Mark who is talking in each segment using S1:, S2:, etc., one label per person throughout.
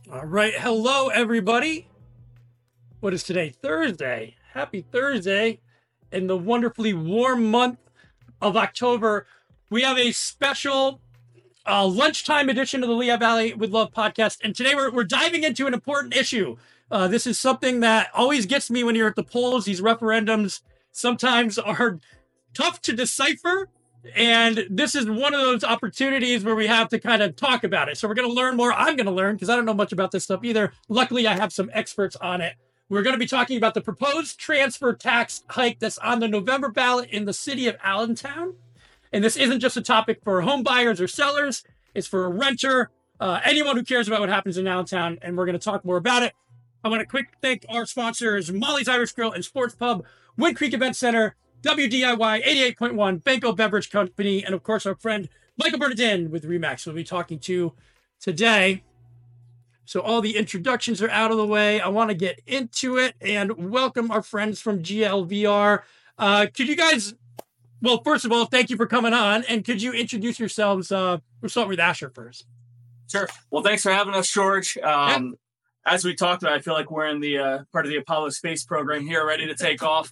S1: All right. Hello, everybody. What is today? Thursday. Happy Thursday. In the wonderfully warm month of October, we have a special lunchtime edition of the Lehigh Valley with Love podcast. And today we're diving into an important issue. This is something that always gets me when you're at the polls. These referendums sometimes are tough to decipher. And this is one of those opportunities where we have to kind of talk about it. So we're going to learn more. I'm going to learn because I don't know much about this stuff either. Luckily, I have some experts on it. We're going to be talking about the proposed transfer tax hike that's on the November ballot in the city of Allentown. And this isn't just a topic for home buyers or sellers. It's for a renter, anyone who cares about what happens in Allentown. And we're going to talk more about it. I want to quick thank our sponsors, Molly's Irish Grill and Sports Pub, Wind Creek Event Center, WDIY 88.1, Banco Beverage Company, and of course our friend Michael Bernardin with Remax we'll be talking to today. So all the introductions are out of the way. I want to get into it and welcome our friends from GLVR. Could you guys, well, first of all, thank you for coming on. And could you introduce yourselves? We'll start with Asher first.
S2: Sure. Well, thanks for having us, George. As we talked about, I feel like we're in the part of the Apollo space program here, ready to take off.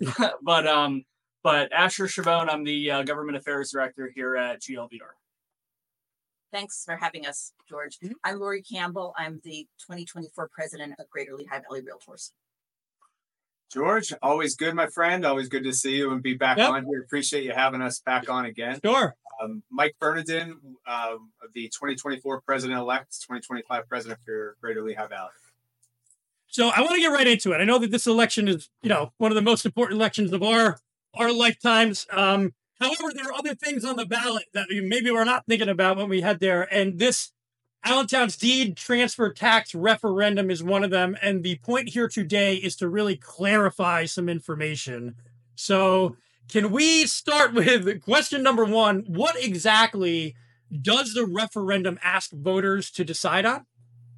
S2: But Asher Chabon, I'm the Government Affairs Director here at GLVR.
S3: Thanks for having us, George. I'm Lori Campbell. I'm the 2024 President of Greater Lehigh Valley Realtors.
S4: George, always good, my friend. Always good to see you and be back on here. Appreciate you having us back on again.
S1: Sure.
S4: Mike Bernardin, the 2024 President-elect, 2025 President for Greater Lehigh Valley.
S1: So I want to get right into it. I know that this election is, one of the most important elections of our lifetimes. However, there are other things on the ballot that maybe we're not thinking about when we head there. And this Allentown's deed transfer tax referendum is one of them. And the point here today is to really clarify some information. So can we start with question number one? What exactly does the referendum ask voters to decide on?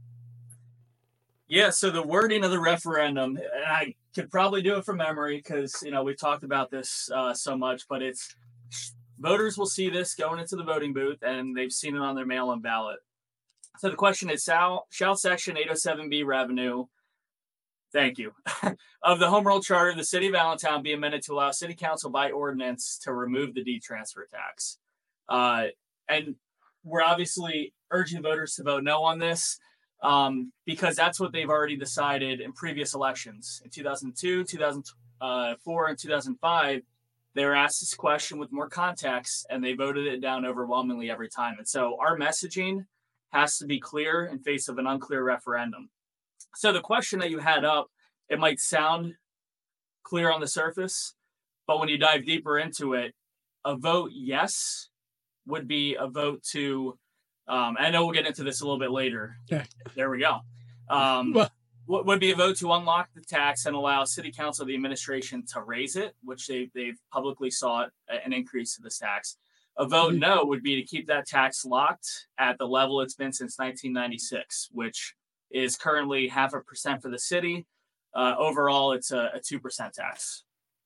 S2: Yeah, so the wording of the referendum, and I could probably do it from memory because, we've talked about this so much, but it's voters will see this going into the voting booth and they've seen it on their mail-in ballot. So the question is, shall Section 807B revenue, thank you, of the Home Rule Charter of the City of Allentown be amended to allow City Council by ordinance to remove the deed transfer tax? And we're obviously urging voters to vote no on this. Because that's what they've already decided in previous elections. In 2002, 2004, and 2005, they were asked this question with more context, and they voted it down overwhelmingly every time. And so our messaging has to be clear in face of an unclear referendum. So the question that you had up, it might sound clear on the surface, but when you dive deeper into it, a vote yes would be a vote to I know we'll get into this a little bit later.
S1: Okay.
S2: There we go. Would be a vote to unlock the tax and allow City Council, the administration, to raise it, which they've publicly sought an increase to this tax. A vote no would be to keep that tax locked at the level it's been since 1996, which is currently 0.5% for the city. Overall, it's a 2% tax.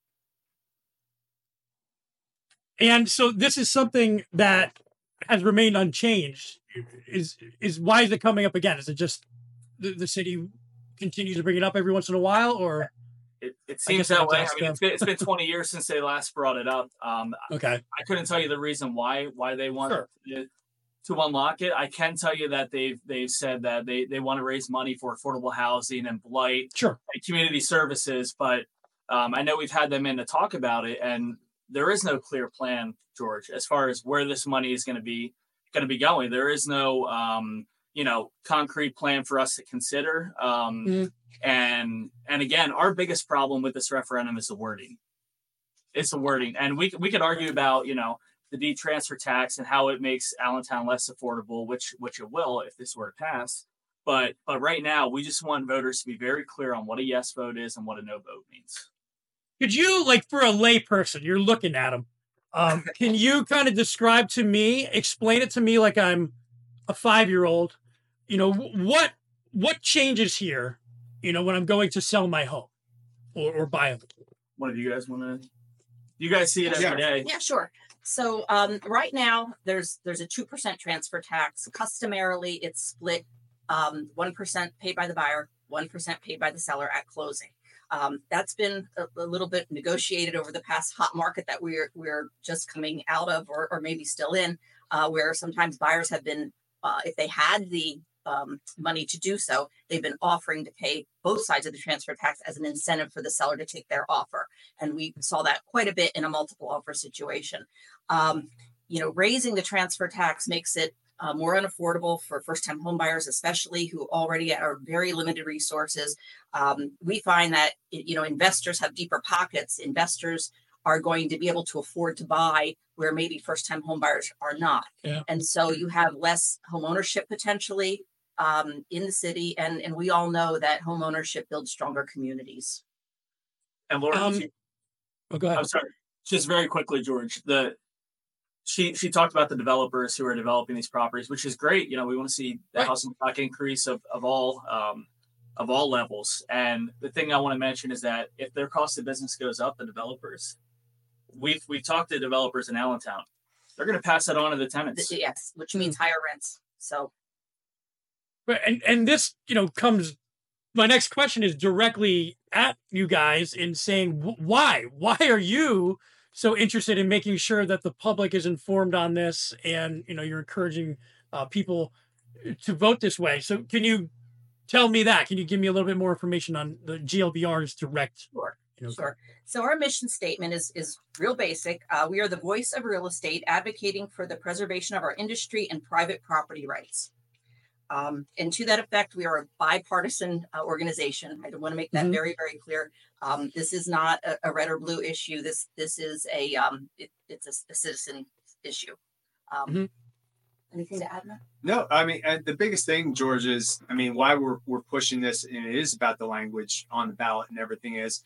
S1: And so this is something that has remained unchanged. Is why is it coming up again? Is it just the city continues to bring it up every once in a while, or
S2: it seems that way? I mean, it's been 20 years since they last brought it up.
S1: Okay,
S2: I couldn't tell you the reason why they want to unlock it. I can tell you that they've said that they want to raise money for affordable housing and blight, and community services. But I know we've had them in to talk about it, and there is no clear plan, George, as far as where this money is going to be going. There is no, concrete plan for us to consider. And again, our biggest problem with this referendum is the wording. It's the wording, and we could argue about the deed transfer tax and how it makes Allentown less affordable, which it will if this were to pass. But right now, we just want voters to be very clear on what a yes vote is and what a no vote means.
S1: Could you, for a lay person, you're looking at them, can you kind of explain it to me like I'm a 5-year-old? What changes here, when I'm going to sell my home or buy a home?
S2: One of you guys want to? You guys see it every day.
S3: Yeah, sure. So right now, there's a 2% transfer tax. Customarily, it's split 1% paid by the buyer, 1% paid by the seller at closing. That's been a little bit negotiated over the past hot market that we're just coming out of, or maybe still in, where sometimes buyers have been, if they had the money to do so, they've been offering to pay both sides of the transfer tax as an incentive for the seller to take their offer. And we saw that quite a bit in a multiple offer situation. Raising the transfer tax makes it more unaffordable for first-time home buyers, especially who already are very limited resources. We find that investors have deeper pockets. Investors are going to be able to afford to buy where maybe first-time home buyers are not.
S1: Yeah.
S3: And so you have less home ownership potentially in the city, and we all know that home ownership builds stronger communities.
S2: And Laura,
S1: go ahead.
S2: I'm sorry, just very quickly, George. She talked about the developers who are developing these properties, which is great. We want to see the housing stock increase of all levels. And the thing I want to mention is that if their cost of business goes up, the developers, we've talked to developers in Allentown, they're going to pass that on to the tenants.
S3: Yes, which means higher rents. So,
S1: and this comes. My next question is directly at you guys in saying why are you so interested in making sure that the public is informed on this, and you're encouraging people to vote this way. So can you tell me that? Can you give me a little bit more information on the GLBR's direct?
S3: Sure. So our mission statement is real basic. We are the voice of real estate, advocating for the preservation of our industry and private property rights. And to that effect, we are a bipartisan organization. I want to make that very, very clear. This is not a red or blue issue. This is it's a citizen issue. Anything to add, Matt?
S4: No, I mean, and the biggest thing, George, is, why we're pushing this, and it is about the language on the ballot and everything is,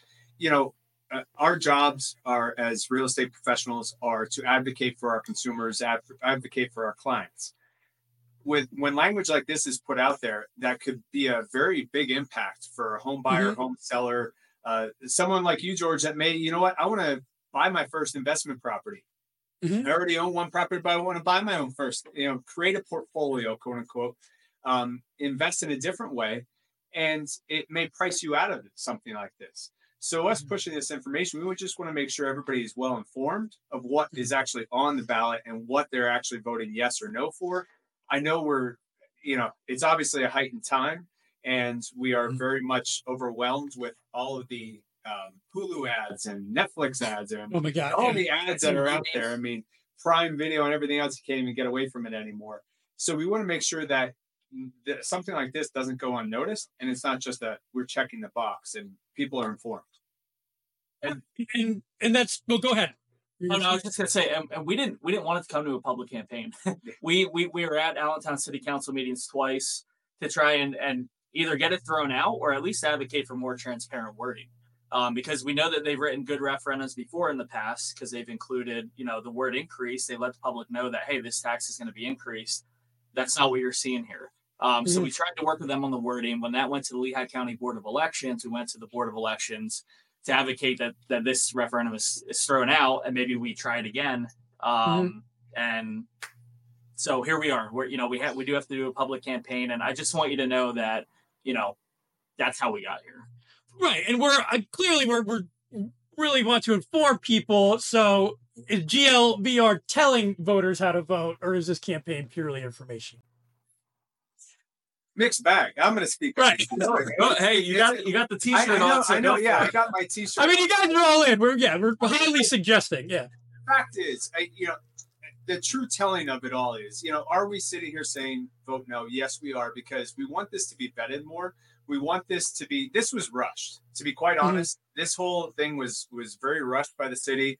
S4: our jobs are as real estate professionals are to advocate for our consumers, advocate for our clients. When language like this is put out there, that could be a very big impact for a home buyer, home seller, someone like you, George, that may, I want to buy my first investment property. I already own one property, but I want to buy my own first, create a portfolio, quote unquote, invest in a different way. And it may price you out of something like this. So us pushing this information, we would just want to make sure everybody is well informed of what is actually on the ballot and what they're actually voting yes or no for. I know it's obviously a heightened time, and we are very much overwhelmed with all of the Hulu ads and Netflix ads and all the ads that are out there. Prime Video and everything else, you can't even get away from it anymore. So we want to make sure that something like this doesn't go unnoticed, and it's not just that we're checking the box and people are informed.
S1: And that's, well, go ahead.
S2: Oh, no, I was just going to say, and we didn't want it to come to a public campaign. we were at Allentown City Council meetings twice to try and either get it thrown out or at least advocate for more transparent wording. Because we know that they've written good referendums before in the past, because they've included, the word increase. They let the public know that, hey, this tax is going to be increased. That's not what you're seeing here. So we tried to work with them on the wording. When that went to the Lehigh County Board of Elections, we went to the Board of Elections to advocate that this referendum is thrown out, and maybe we try it again. And so here we are. We do have to do a public campaign, and I just want you to know that that's how we got here.
S1: Right, and we're really want to inform people. So is GLBR telling voters how to vote, or is this campaign purely information?
S4: Mixed bag. I'm going to speak.
S1: Right.
S2: Hey, you got the T-shirt on.
S4: I know. Yeah, I got my T-shirt.
S1: You guys are all in. We're highly suggesting. Yeah.
S4: The fact is, the true telling of it all is, are we sitting here saying vote no? Yes, we are, because we want this to be vetted more. We want this to be. This was rushed. To be quite honest, this whole thing was very rushed by the city.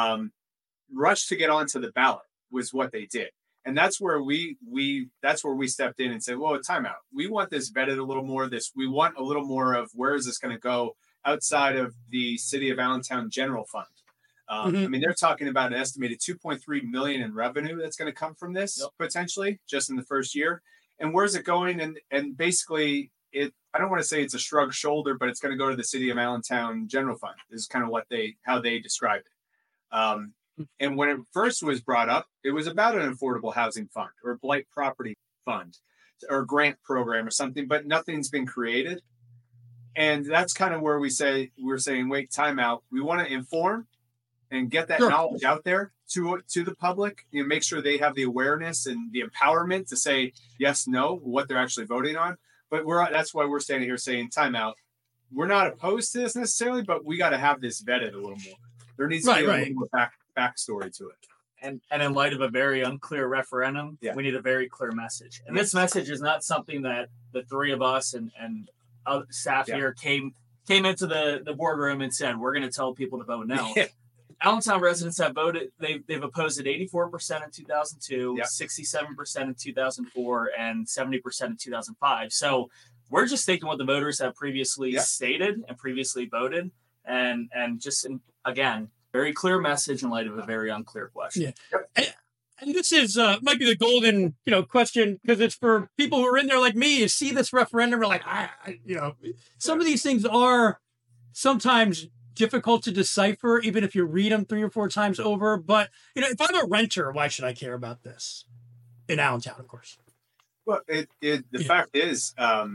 S4: Rushed to get onto the ballot was what they did. And that's where we stepped in and said, well, time out. We want this vetted a little more. We want a little more of where is this going to go outside of the City of Allentown General Fund. They're talking about an estimated $2.3 million in revenue that's going to come from this potentially just in the first year. And where's it going? And basically, I don't want to say it's a shrug shoulder, but it's going to go to the City of Allentown General Fund. This is kind of how they described it. And when it first was brought up, it was about an affordable housing fund or a blight property fund. or grant program or something, but nothing's been created. And that's kind of where we're saying, wait, time out. We want to inform and get that knowledge out there to the public. Make sure they have the awareness and the empowerment to say yes, no, what they're actually voting on. But that's why we're standing here saying time out. We're not opposed to this necessarily, but we got to have this vetted a little more. There needs to be a little more backstory to it.
S2: And in light of a very unclear referendum, we need a very clear message. And this message is not something that the three of us and staff here came into the boardroom and said, we're going to tell people to vote no. Allentown residents have voted. They've opposed it 84% in 2002, 67% in 2004, and 70% in 2005. So we're just taking what the voters have previously stated and previously voted, and just again, very clear message in light of a very unclear question.
S1: And this is might be the golden question, because it's for people who are in there like me. You see this referendum, we're like, some of these things are sometimes difficult to decipher, even if you read them 3 or 4 times over. But if I'm a renter, why should I care about this in Allentown, of course?
S4: Well, the fact is,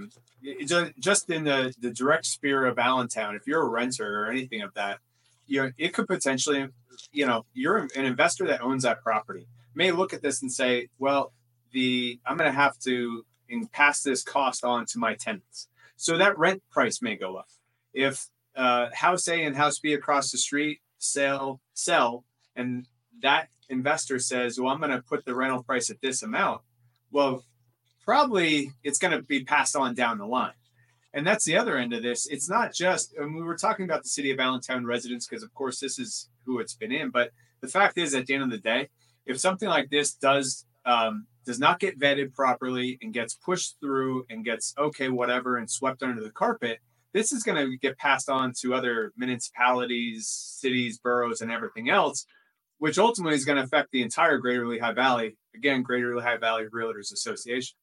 S4: just in the direct sphere of Allentown, if you're a renter or anything of that, it could potentially, you're an investor that owns that property, may look at this and say, well, I'm going to have to pass this cost on to my tenants. So that rent price may go up. If house A and house B across the street sell, and that investor says, well, I'm going to put the rental price at this amount. Well, probably it's going to be passed on down the line. And that's the other end of this. It's not just, and we were talking about the city of Allentown residents, because of course this is who it's been in. But the fact is, at the end of the day, if something like this does not get vetted properly and gets pushed through and gets whatever and swept under the carpet, this is going to get passed on to other municipalities, cities, boroughs, and everything else, which ultimately is going to affect the entire Greater Lehigh Valley. Again, Greater Lehigh Valley Realtors Association.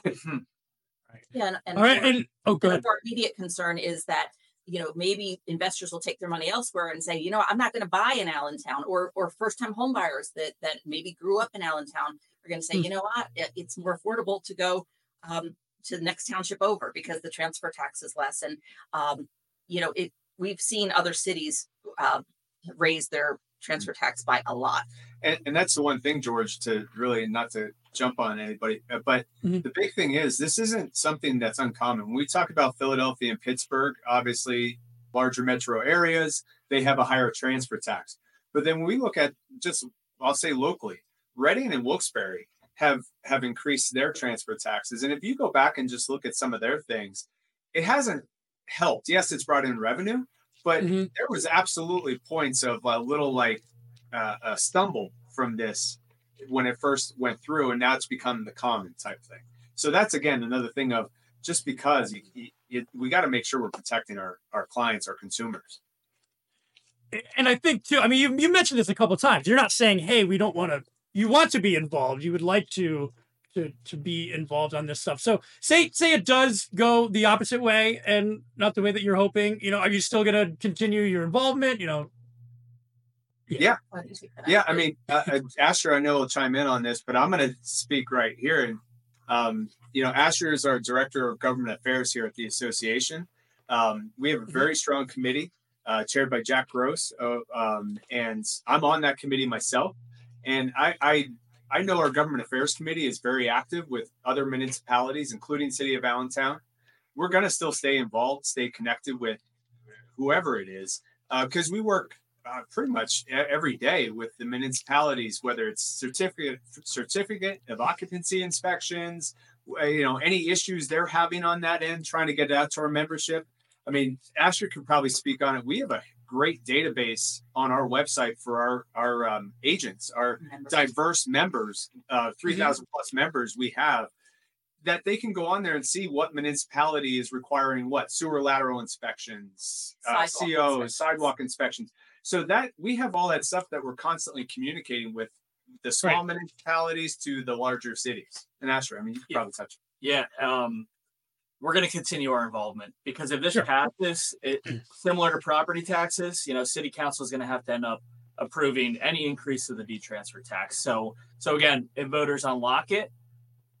S3: Yeah, and
S1: all right. Go ahead.
S3: Our immediate concern is that maybe investors will take their money elsewhere and say, I'm not going to buy in Allentown, or first-time home buyers that maybe grew up in Allentown are going to say, what, it's more affordable to go to the next township over because the transfer tax is less. And we've seen other cities raise their transfer tax by a lot.
S4: And that's the one thing, George, to really not to jump on anybody, but the big thing is this isn't something that's uncommon. When we talk about Philadelphia and Pittsburgh, obviously larger metro areas, they have a higher transfer tax. But then when we look at I'll say locally, Reading and Wilkes-Barre have increased their transfer taxes. And if you go back and just look at some of their things, it hasn't helped. Yes, it's brought in revenue, but there was absolutely points of a little a stumble from this when it first went through, and now it's become the common type thing. So that's, again, another thing of just because we got to make sure we're protecting our clients, our consumers.
S1: And I think too, you mentioned this a couple of times. You're not saying, hey, we don't want to, you want to be involved. You would like to be involved on this stuff. So say it does go the opposite way and not the way that you're hoping, are you still going to continue your involvement?
S4: Yeah. Asher, I know will chime in on this, but I'm going to speak right here. And, Asher is our director of government affairs here at the association. We have a very strong committee chaired by Jack Gross. And I'm on that committee myself. And I know our government affairs committee is very active with other municipalities, including City of Allentown. We're going to still stay involved, stay connected with whoever it is, because we work pretty much every day with the municipalities, whether it's certificate of occupancy inspections, any issues they're having on that end, trying to get it out to our membership. Asher could probably speak on it. We have a great database on our website for our agents, our diverse members, 3,000 plus members we have, that they can go on there and see what municipality is requiring what sewer lateral inspections, sidewalk inspections. So that we have all that stuff that we're constantly communicating with the small municipalities to the larger cities. And Asher, you could probably touch it.
S2: Yeah. We're going to continue our involvement because if this passes, similar to property taxes, city council is going to have to end up approving any increase of the V transfer tax. So again, if voters unlock it,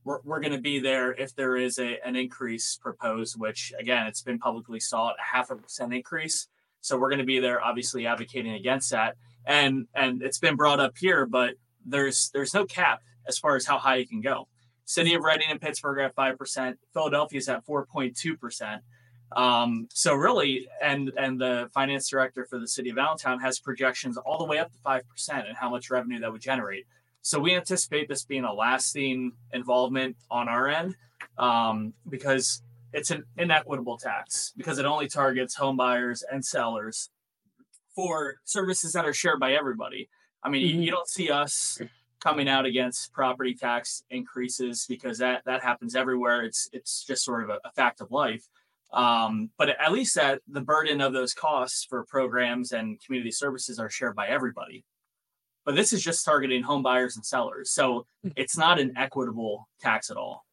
S2: we're going to be there if there is an increase proposed, which again, it's been publicly sought, a 0.5% increase. So we're going to be there, obviously advocating against that. And it's been brought up here, but there's no cap as far as how high you can go. City of Reading and Pittsburgh at 5%, Philadelphia's at 4.2%. So really, and the finance director for the city of Allentown has projections all the way up to 5% and how much revenue that would generate. So we anticipate this being a lasting involvement on our end, because it's an inequitable tax, because it only targets home buyers and sellers for services that are shared by everybody. I mean, you don't see us coming out against property tax increases, because that happens everywhere. It's just sort of a fact of life. But at least that the burden of those costs for programs and community services are shared by everybody. But this is just targeting home buyers and sellers. So it's not an equitable tax at all.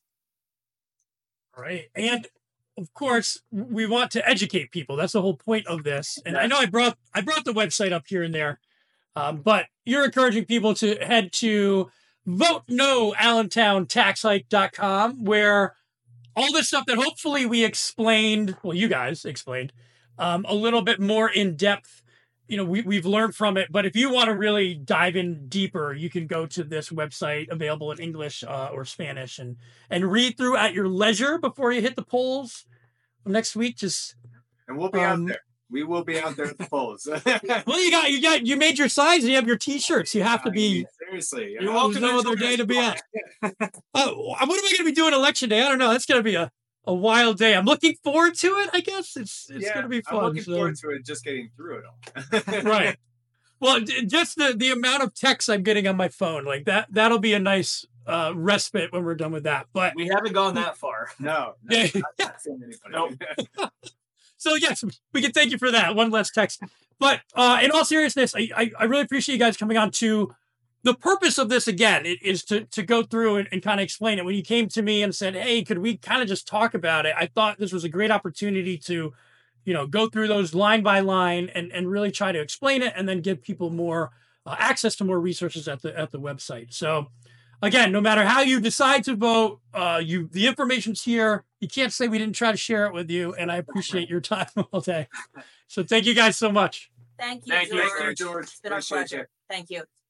S1: Right. And of course, we want to educate people. That's the whole point of this. And I know I brought the website up here and there, but you're encouraging people to head to VoteNoAllentownTaxHike.com, where all this stuff that hopefully we explained, well, you guys explained a little bit more in depth. We've learned from it, but if you want to really dive in deeper, you can go to this website, available in English or Spanish, and read through at your leisure before you hit the polls next week.
S4: And we'll be out there. We will be out there at the polls.
S1: Well, you made your signs and you have your T-shirts. You have to be
S4: seriously.
S1: You're welcome. No other day to be out. What am I going to be doing election day? I don't know. That's going to be a wild day. I'm looking forward to it. I guess it's going to be fun.
S4: I'm looking forward to it. Just getting through it all.
S1: Right. Well, just the amount of texts I'm getting on my phone, like that'll be a nice respite when we're done with that. But
S2: we haven't gone that far.
S4: No.
S1: Yeah.
S4: Not seeing anybody.
S2: Nope.
S1: So yes, we can thank you for that. One less text. But in all seriousness, I really appreciate you guys coming on. To the purpose of this, again, it is to go through and kind of explain it. When you came to me and said, hey, could we kind of just talk about it? I thought this was a great opportunity to, go through those line by line and really try to explain it, and then give people more access to more resources at the website. So again, no matter how you decide to vote, the information's here. You can't say we didn't try to share it with you, and I appreciate your time all day. So thank you guys so much.
S3: Thank you,
S2: Thank you,
S3: George.
S4: George.
S3: It's been our
S4: Appreciate
S3: pleasure.
S4: you.
S3: Thank you.